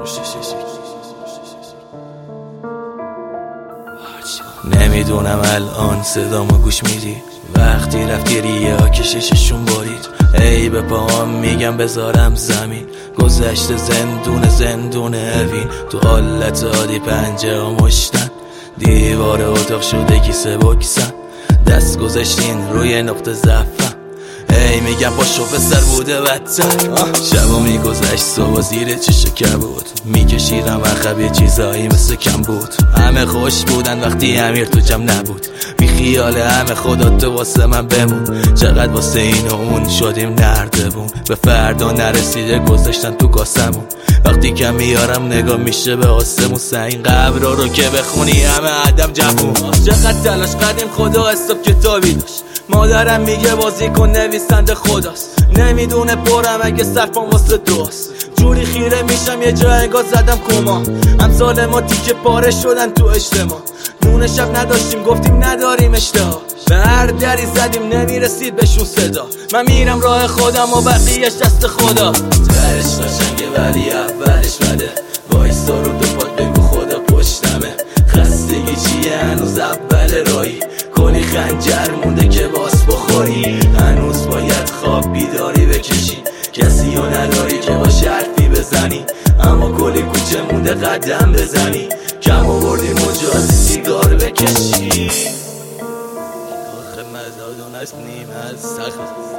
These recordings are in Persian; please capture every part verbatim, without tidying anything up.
نمیدونم الان صدامو گوش میدی وقتی رفتی ریا کشششون برید. ای به پاهم میگم بذارم زمین، گذشته زندون زندون اوین. تو حالت عادی پنجه و مشتن، دیوار اتاق شده کیسه بکسن. دست گذاشتین روی نقطه ضعفم، ای میگم پاشو پسر بوده بدتر. شبا میگذشت صبح زیر چش کبود، میکشیدم عقب یه چیزایی مثل کم بود. همه خوش بودن وقتی امیر تو جمع نبود، بی خیال همه خدا تو واسه من بمون. چقدر واسه این و اون شدیم نردبون، به فردا نرسیده گذاشتن تو کاسمون. وقتی که میارم نگاه میشه به آسمون، سعی قبرا رو که بخونی همه عدم جوون. چقدر تلاش قدیم خدا حساب کتابی داشت، مادرم میگه بازی کن نویسنده خداست. نمیدونه پرم اگه صرفم واسه دوست، جوری خیره میشم یه جا انگار زدم کما. امثال ما تیکه پاره شدن تو اجتماع، نون شب نداشتیم گفتیم نداریم اشتها. به هر دری زدیم نمیرسید بهشون صدا. من میرم راه خودم و بقیهش دست خدا. ترش قشنگه ولی اولش بده، وایسا رو دو پات بگو خدا پشتمه. خستگی چیه هنوز اول راهی، کلی خنجر مونده که باس بخوری. هنوز باید خواب بیداری بکشی، کسی رو نداری که با حرفی بزنی. اما کلی کوچه مونده قدم بزنی، کم آوردی مجازی سیگار بکشی. آخه مزادون است نیم از سخت.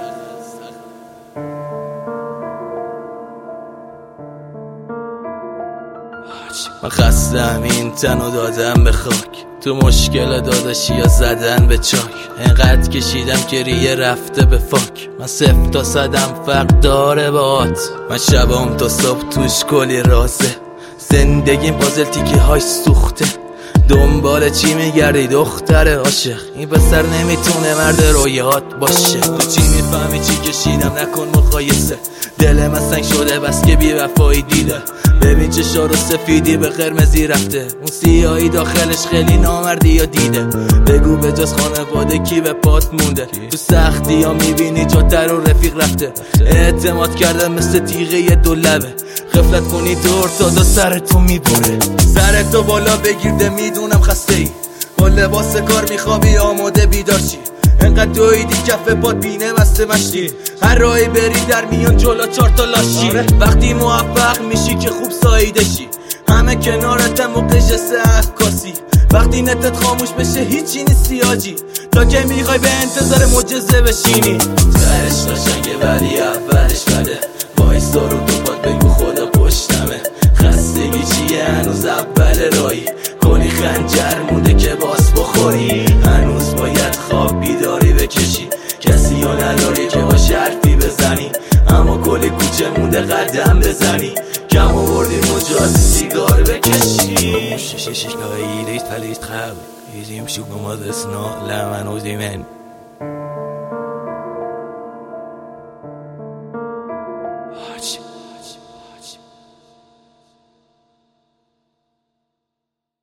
من خستم این تنو دادم به خاک، تو مشکل داداشی یا زدن به چاک. انقدر کشیدم که ریه رفته به فاک، من صفر تا صدم فرق داره باهات. من شبام تا صبح توش کلی رازه، زندگیم پازل تیکه های سوخته. دنبال چی میگردی دختر عاشق، این پسر نمیتونه مرد رویات باشه. تو چی میفهمی چی کشیدم نکن مقایسه، دل من سنگ شده بس که بی وفایی دیده. ببین چشا رو سفیدی به قرمزی رفته، اون سیاهی داخلش خیلی نامردی یا دیده. بگو به جز خانواده کی به پات مونده، تو سختی ها میبینی جاتر و رفیق رفته. اعتماد کرده مثل تیغه دو لبه، غفلت کنی دور تا دا سرتو میبره. سرتو بالا بگیرده میدونم خسته ای، با لباس کار میخوابی آماده بیدار چی. انقدر دویدی کف پاد بینه مسته مشتی، هر راهی بری در میان جلو چار تا لاشی. وقتی موفق میشی که خوب سایده شی، همه کنارتم و قشس عکاسی. وقتی نتت خاموش بشه هیچی نیستی آجی، تا که میخوای به انتظار معجزه بشینی. سرش قشنگه ولی اولش بده، وایسا رو دو پات بگو خدا پشتمه. خستگی چیه هنوز اول راهی، کلی خنجر مونده که باس بخوری. هنوز باید خواب بیداری بکشی، کسی رو نداری که با حرفی بزنی. اما کلی کوچه مونده قدم بزنی، کم آوردی مجازی سیگار بکشی.